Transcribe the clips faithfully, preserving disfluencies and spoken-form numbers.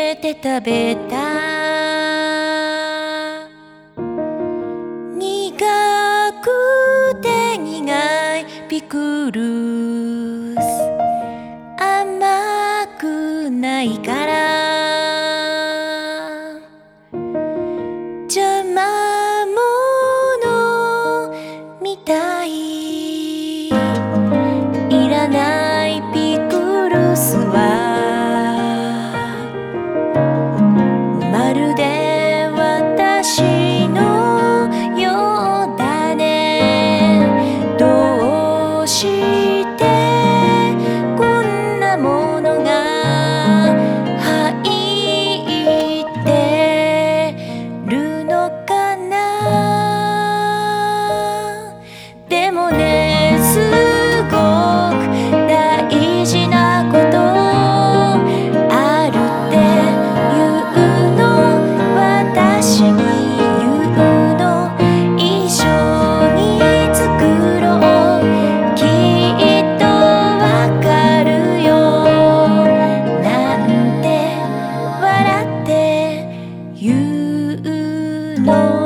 けて食べた苦くて苦いピクルス甘くないから邪魔者みたいいらないピクルスはまるで私のようだねどうしてこんなものが入ってるのかなでもねすごく大事なことあるっていうの私に言うの一緒に作ろうきっとわかるよなんて笑って言うの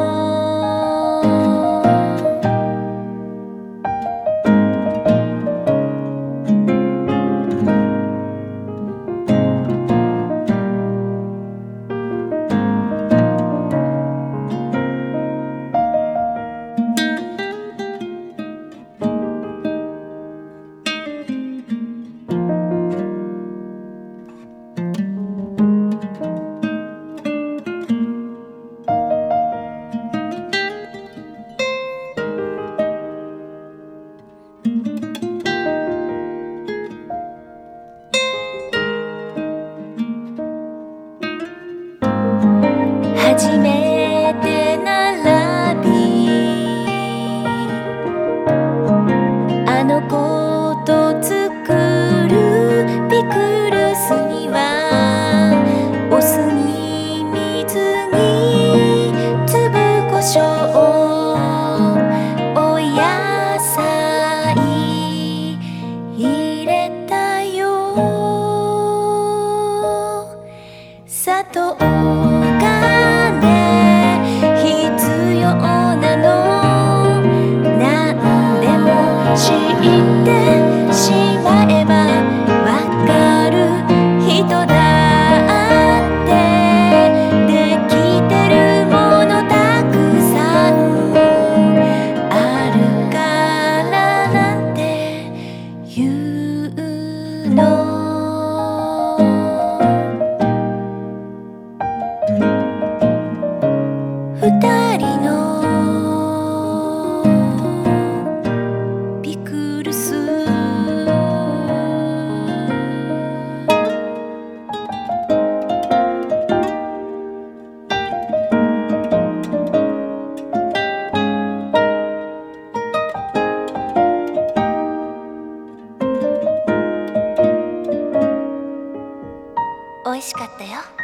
初めて並びあの子と作るピクルスにはお酢に水に粒胡椒お野菜入れたよ砂糖が知ってしまえばわかる人だってできてるものたくさんあるからなんて言うの二人の美味しかったよ。